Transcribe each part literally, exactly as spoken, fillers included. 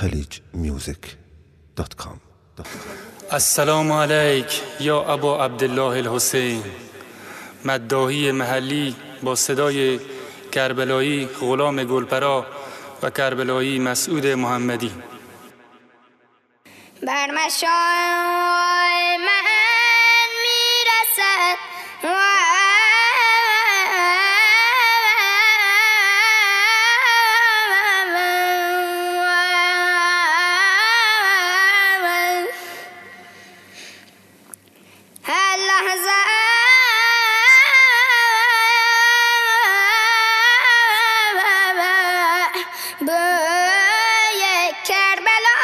خلیج میوزیک دات کام. السلام علیک یا ابا عبدالله الحسین. مداحی محلی با صدای کربلایی غلام گلپرا و کربلایی مسعود محمدی. بر مشای من میرسد هر لحظه بوی کربلا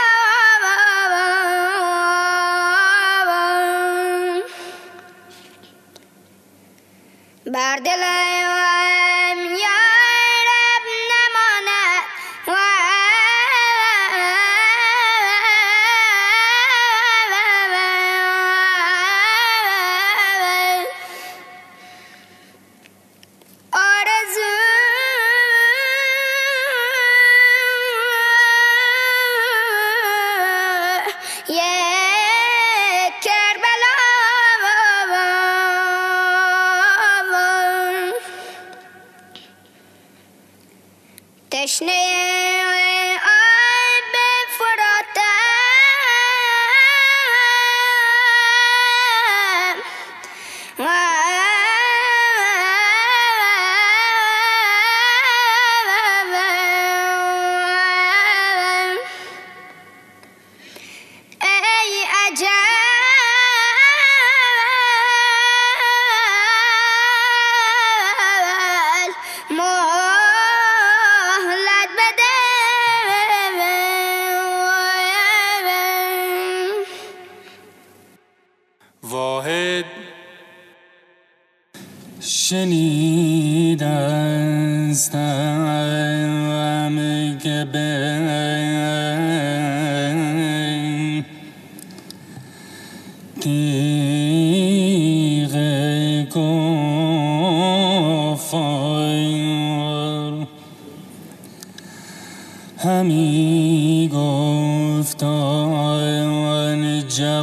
بر دلم یا رب نماند آرزو یک کربلا تشنه آب فراتم ای عجب مهلت بده واحد شنیدستم که به تیغ کفار همی گفت آن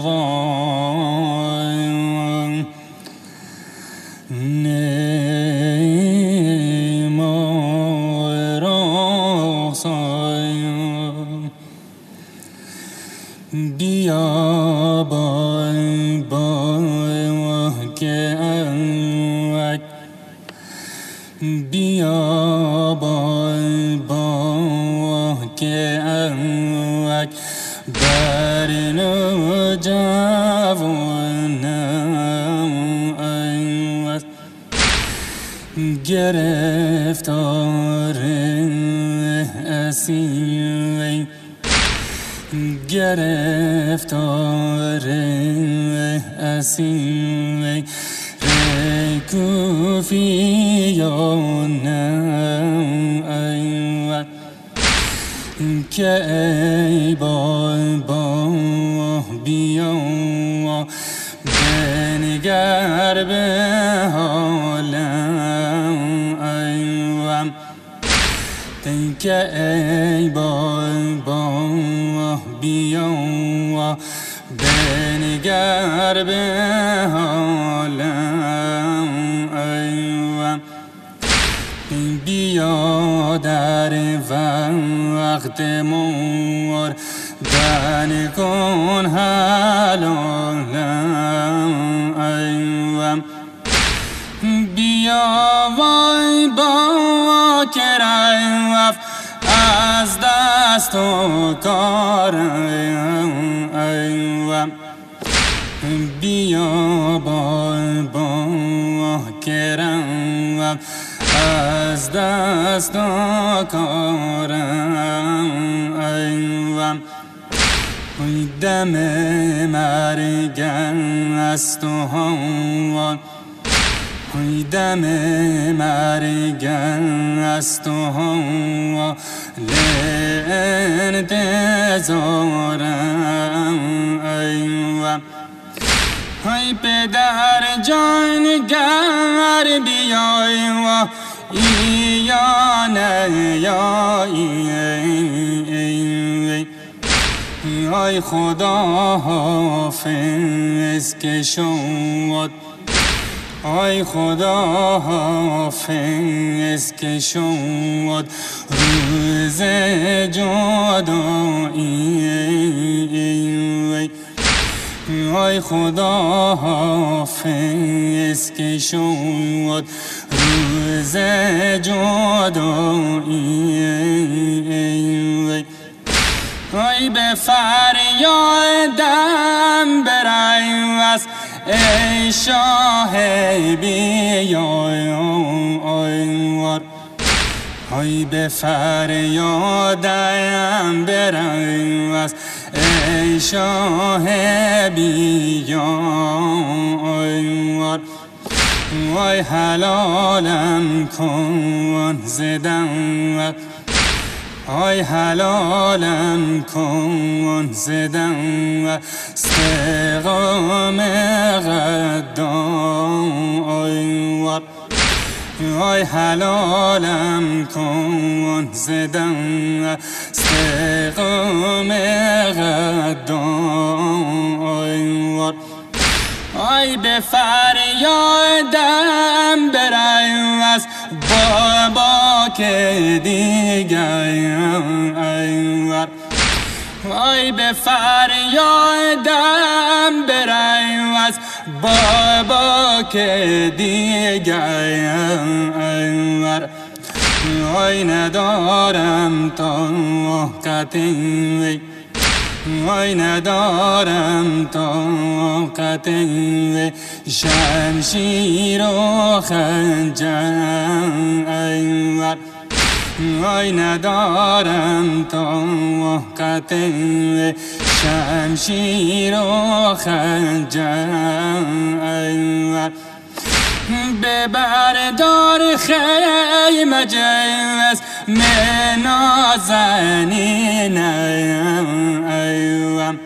جوان نما رخصان بیا با با که انوک بیا با با که انوک بر نوجوانم انوک گرفتار اسیری گرفتار اسیری کوفیانم ایوت که ای بابا بیا بنگر به حالم ایوم که ای بابا بیا بنگر به حالم ایوم بیا در وقت مور دن کن حلالم ایوم بیا وای با که رفت از دست و کارم ایوم بیا با با که رفت از دست و کارم ایوم دم مرگ است و هوان دم مرگ است و هوان لانتظارم ایوم ای پدر جانگر بیای و یا نه یا ای ای خدا حافظ که شد، ای خدا حافظ که شد روز جدایی. ای خدا حافظ که شد روز جدایی. ای به فریادم برای ای شاه بیار، ای به فریادم برای ای شاه بیار. ای حلالم کن زدن، ای حلالم کن زدن استقام غدار. ای حلالم کن زدن استقام غدار. ای به فریادم برای بابا که دیگر ایوار. ای به فریادم برای بابا که دیگر ایوار. ای ندارم طاقتی، ای ندارم طاقت شمشیر و خنجر ایوار. ای ندارم طاقت شمشیر و خنجر ایوار. ببردار خیمه جوز من نازنین ایوام.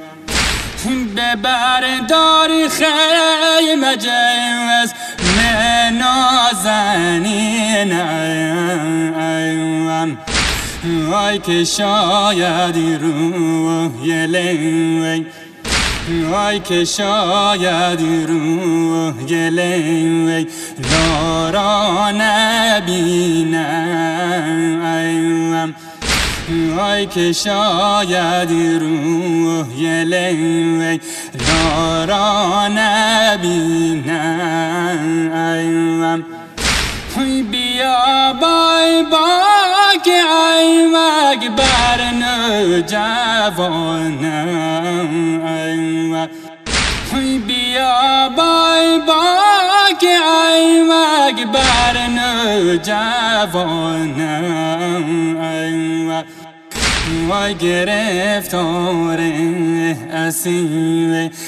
ببردار خیمه جوز من نازنین ایوام. ای که شاید روی لیوی، ای که شاید روی لیوی لارا نبینم ایوام. ای که شاید روی لیوی لارا نبینم ایوام. بیا بای با که ایوک بر نوجوانم ایوک. بیا بای با که ایوک بر نوجوانم ایوک. وای گرفتار اسیر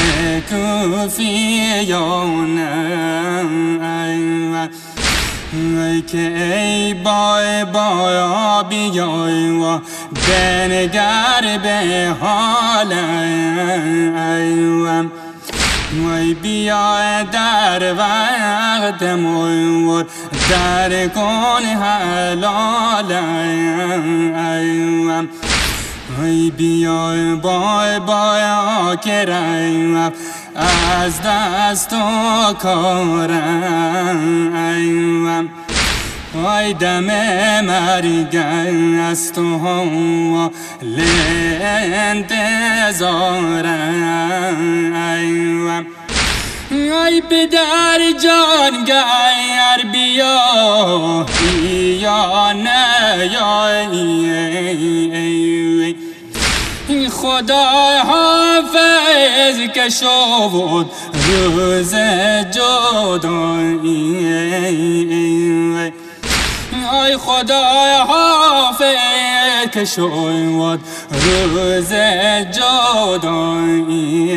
رکوفیانم ایوک. ای که ای بای بای بیای و بنگر به حال ایوام. ای بیای در وقت مور در کن حلال ایوام. ای بیای بای بای آکر ایوام از دست و کارم ایوام. ای دم مرگ است و لانتظارم ایوام. ای پدر جان گر بیا یا نه یا خدا حافظ که شد روز جدایی. ای خدا حافظ که شد روز جدایی.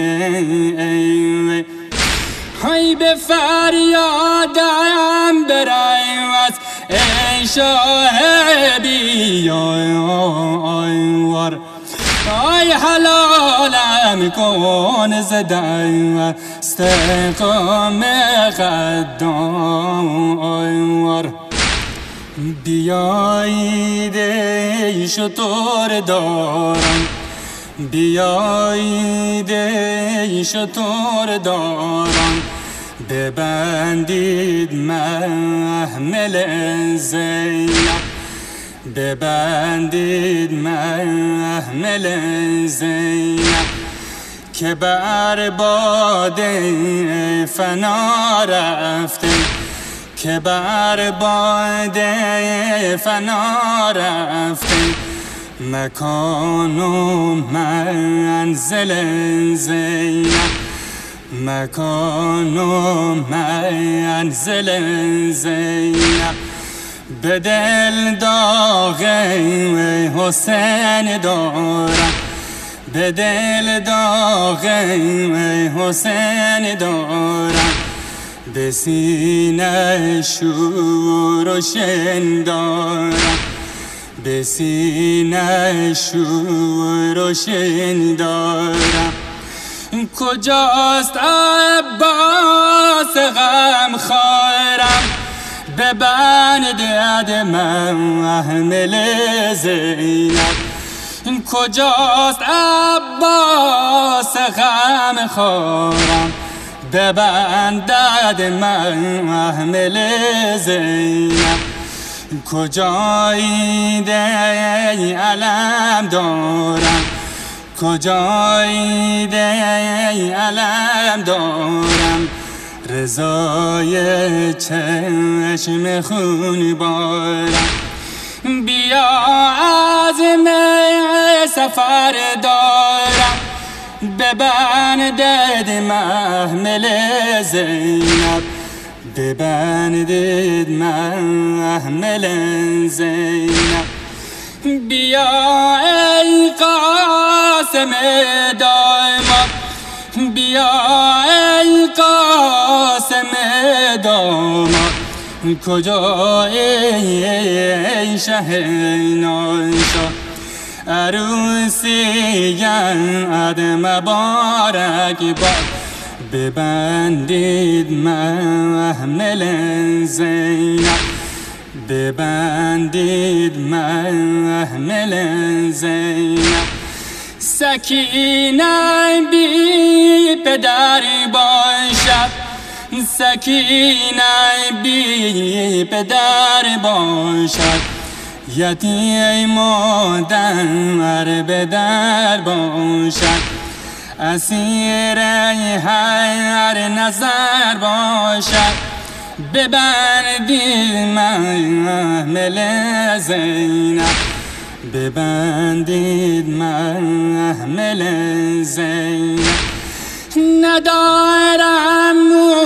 ای به فریادم برای ای شاه بیار. ای حلالم کن زدن استقام غدار. بیایید ای شتر داران، بیایید ای شتر داران، ببندید محمل زینب، ببندید محمل زینب، که بر باد فنا رفته، که بر باد فنا رفته، مکان و منزل زینب، مکان و منزل زینب، به دل داغ حسین دارم، به دل داغ حسین دارم، به سینه شور و شن دارم، به سینه شور و شن دارم. کجاست عباس غم خارم، ببندید محمل زینب، کجاست عباس غم خارم، ببندید محمل زینب، کجایید ای علم دارم، کجایید ای علم دارم، رضای چشم خون بارم، بیا عزم سفر دارم، ببندید محمل زینب، ببندید محمل زینب، بیا ای قاسم داماد، بیا ای قاسم داماد، کجایی ای شه نانشا، عروسی عد مبارک باد، ببندید محمل زینب، ببندید محمل زینب، سکینه بی پدر باشد، سکینه بی پدر باشد، یتیم و در به در باشد، اسیر هر نظر باشد، ببندید محمل زینب، ببندید محمل زینب، ندارم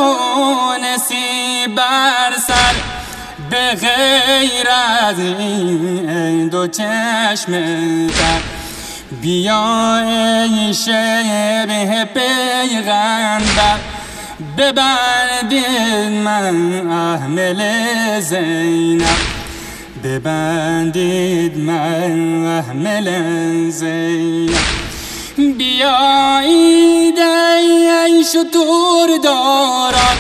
مونسی بر سر، به غیر از این دو چشم تر، بیا ای شبه پیغمبر، ببندید محمل زینب، ببندید محمل زینب، بیایید ای شتر داران،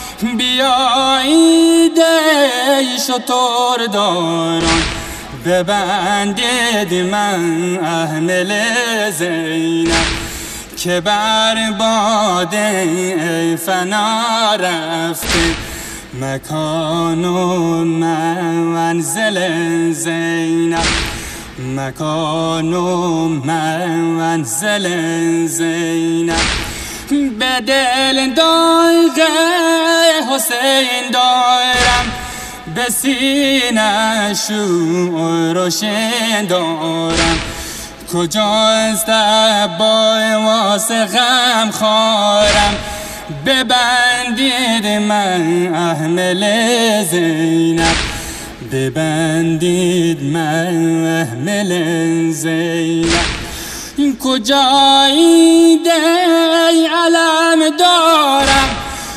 بیایید ای شتر داران، ببندید محمل زینب، که بر باد فنا رفته، مکان و منزل زینب، مکان و منزل زینب، به دل داغ حسین دارم، به سینه شور و شن دارم، کجاست عباس غم خارم، ببندید محمل زینب، ببندید محمل زینب، کجایید ای علم دارم،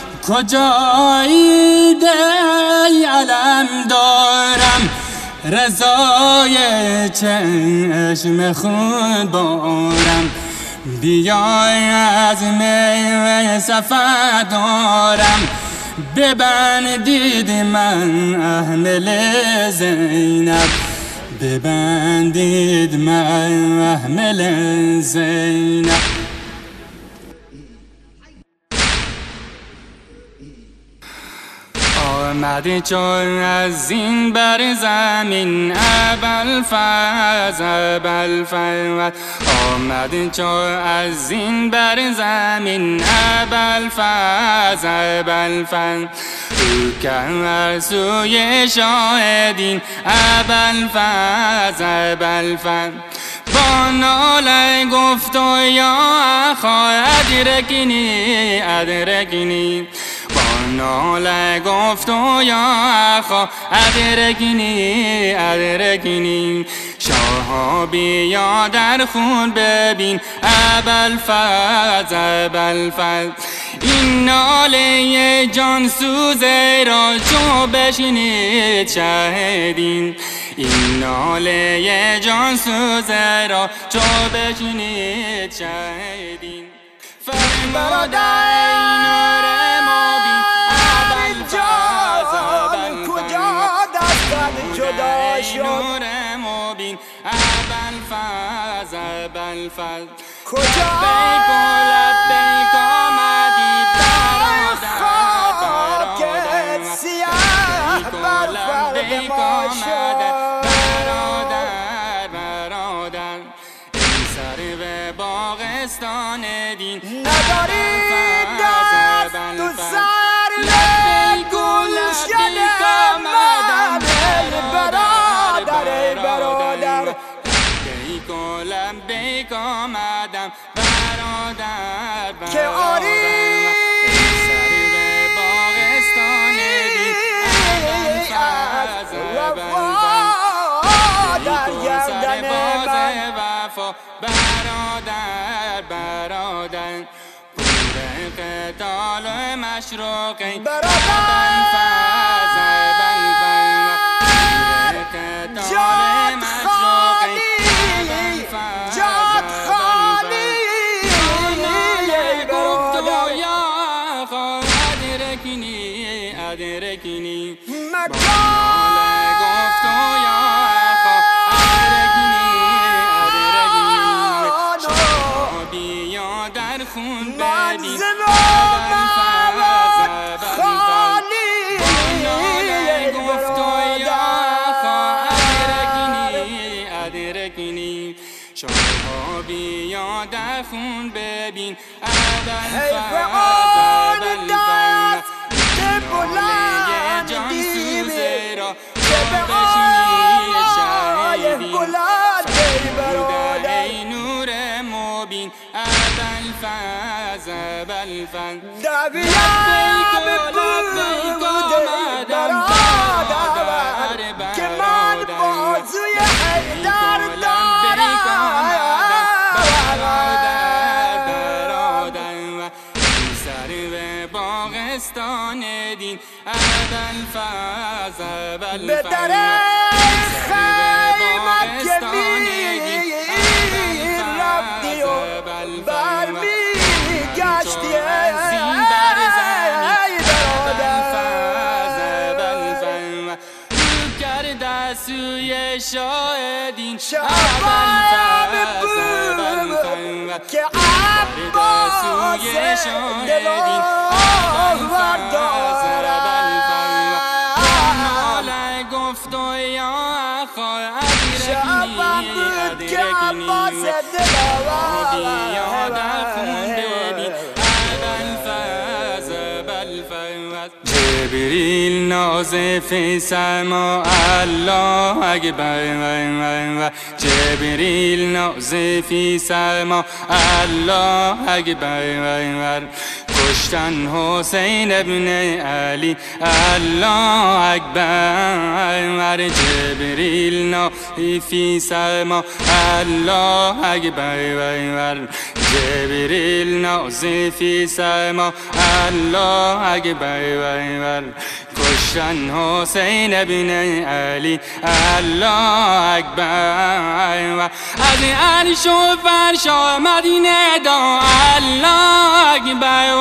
کجایید ای علم دارم، رضای چشم خون بارم، بیای از می سفر دارم، ببندید من احمل زینب، ببندید من احمل زینب. آمد چون از این بر زمین ابوالفضل ابوالفضل، آمد چون از این بر زمین ابوالفضل ابوالفضل، او کرد سوی شاهدین ابوالفضل ابوالفضل، با ناله گفت و یا اخا ادرکنی ادرکنی، ناله گفت و یا اخا ادرکنی ادرکنی، شاها بیا در خون ببین ابوالفضل ابوالفضل، این ناله جان سوزه را چو بشنید شاهدین، این ناله جان سوزه را چو بشنید شاهدین. فرمودن نور مبین ابوالفضل کجا دستت جدا شد، نور مبین ابوالفضل ابوالفضل، کجا لبیک و لبیک آمدی برادر برادر، سیاه بر فرق ما شد برادر برادر، این سرو باغستان دین نداری دست تو سر لبیک و لبیک آمدم ای برادر ای برادر، لبیک و لبیک آمدم برادر برادر، که آری این سرو باغستان دین ابوالفضل ابوالفضل، در گردن من وفا برادر برادر، پور قتال و مشروقی ابوالفضل ابوالفضل، جات خالی جات خالی، گفت و یا اخا ادرکنی ادرکنی، مکان گفت و یا اخا ادرکنی ادرکنی، شما بیا در خون ببین ابوالفضل خالی، گفت و یا اخا ادرکنی ادرکنی، شما بیا در خون ببین ابوالفضل ابوالفضل، ناله جان سوزه را چو بشنید شاهدین، بوده ای نور مبین ابوالفضل ابوالفضل، لبیک و لبیک آمدم برادر که من بازوی حیدر دارم برادر برادر، این سرو باغستان دین ابوالفضل ابوالفضل، به در خیمت که می رفتی و برمی گشتی ای برادر، رو کرده سوی شاهدین ابوالفضل ابوالفضل، که عباس دلار دارد، ناله گفت و یا اخا ادرکنی ادرکنی، بیا در خون ببین ابوالفضل ابوالفضل، جبریل نازف سما الله اکبر، جبریل نازف سما الله اکبر، کشتن حسین ابن علی الله اکبر، جبریل نازف سما الله اکبر، جبریل نازف سما الله اکبر، کشتن حسین ابن علی الله اکبر، از عرش و فرش مدینه دا الله اکبر،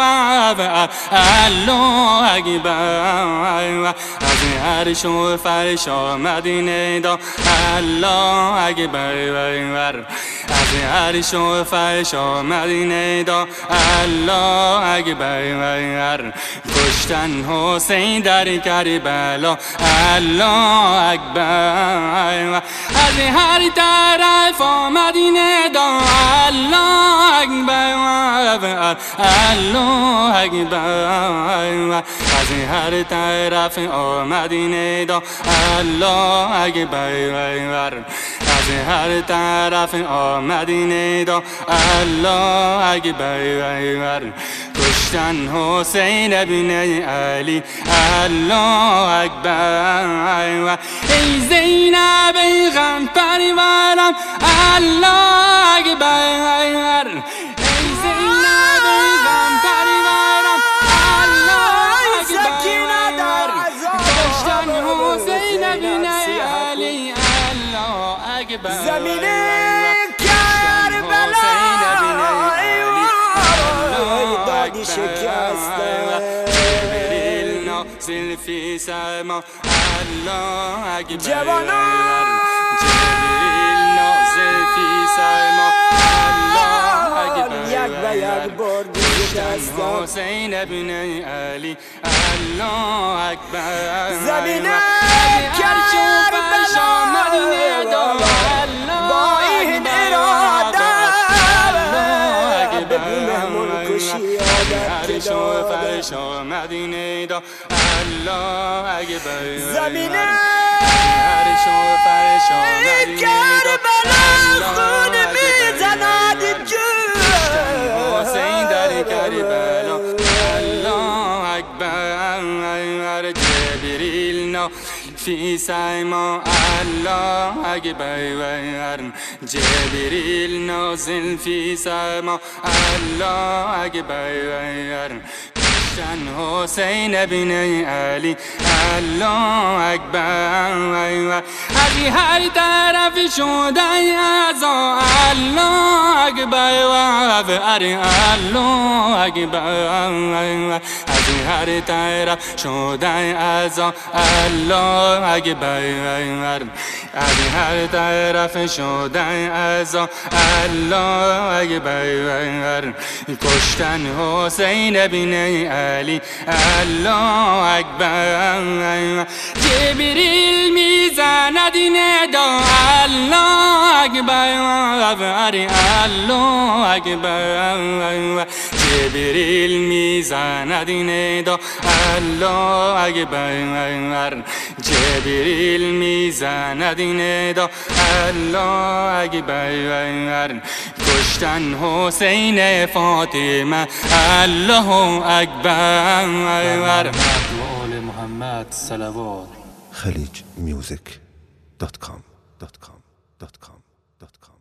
الله اکبر از عرش و فرش و مدینه دا الله اکبر از عرش و فرش و مدینه دا الله اکبر کشتن حسین در کربلا الله اکبر از هر طرف مدینه دا الله اکبر الله اکبر از هر طرف مدینه دا الله اکبر از هر طرف مدینه دا الله اکبر کشتن حسین ابن علی الله اکبر ای زینب ای غم پرورم الله اکبر ای زینب ای غم پرورم الله اکبر کشتن حسین ابن علی الله اکبر زمین کربلا دادی شکسته جبریل نازل فی سما الله اکبر جبریل نازل فی سما الله اکبر یک و یک بار شکسته حسین ابن علی الله اکبر زمین کربلا با این اراده بگو مهمون کشی عادت داده مدینه دا الله اکبر زمین کربلا خون میزند جون حسین در کربلا الله اکبر جبریل نو فی سما الله اکبر جبریل نازل فی سما الله اکبر کشتن حسین ابن علی الله اکبر از هر طرف شده عزا الله اکبر الله اکبر از هر طرف شده عزا الله اکبر از هر طرف شده عزا الله اکبر کشتن حسین ابن علی الله اکبر جبریل میزند ندا الله اکبر الله اکبر جبریل میزند ندا الله اکبر جبریل میزند ندا الله اکبر کشتن حسین فاطمه الله اکبر آل محمد صلوات خلیج میوزیک دات کام دات کام دات کام دات کام